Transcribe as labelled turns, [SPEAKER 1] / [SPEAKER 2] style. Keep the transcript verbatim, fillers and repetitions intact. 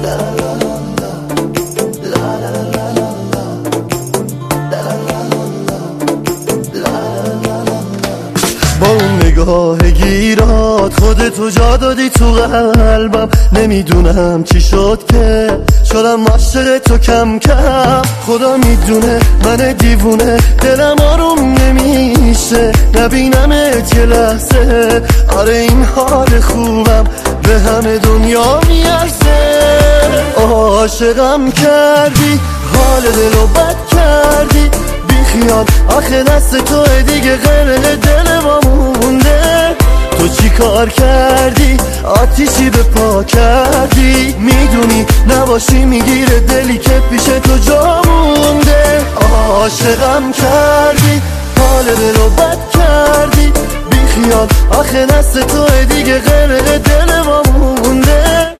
[SPEAKER 1] با اون نگاه گیرات خودتو جا دادی تو قلبم. نمیدونم چی شد که شدم عاشق تو کم کم. خدا میدونه من دیوونه دلم آروم نمیشه نبینمت یه لحظه. آره این حال خوبم به همه دنیا میارزه. عاشقم کردی حال دلو بد کردی بیخیال آخه دست تو دیگه غیر دل ما مونده. تو چی کار کردی آتیشی به پا کردی میدونی نباشی میگیره دلی که پیش تو جا مونده. عاشقم کردی حال دلو بد کردی بیخیال آخه دست تو دیگه غیر دل ما مونده.